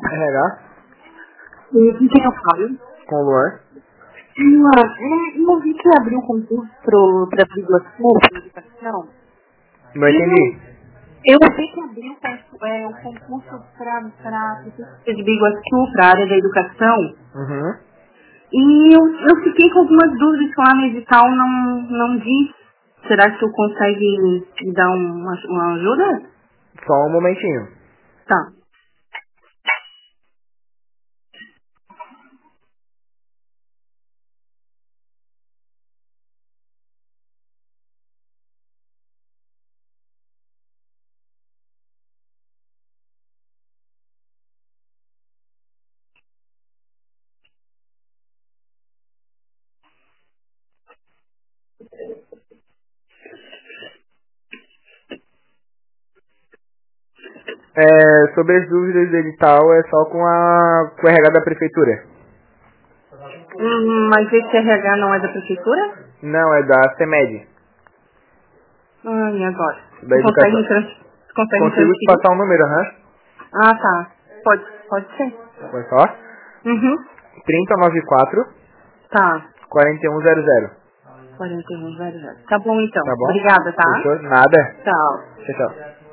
RH? E com quem eu falo? Com o Luan? Eu vi que abriu um concurso para Biguaçu, para educação. Não entendi. Eu vi que abriu um concurso para de Biguaçu, para a área da educação. Uhum. E eu fiquei com algumas dúvidas que lá no edital não diz. Será que tu consegue me dar uma ajuda? Só um momentinho. Tá. Sobre as dúvidas do edital, é só com o RH da prefeitura. Mas esse RH não é da prefeitura? Não, é da CEMED, E agora? da Tu consegue educação. me Consigo te transferir? passar um número, aham? Ah, tá. Pode ser. Pode falar? Uhum. 3094 Tá. 4100. 4100. Tá bom, então. Tá bom? Obrigada, tá? Fechou? Nada. Tchau. Tchau, tchau.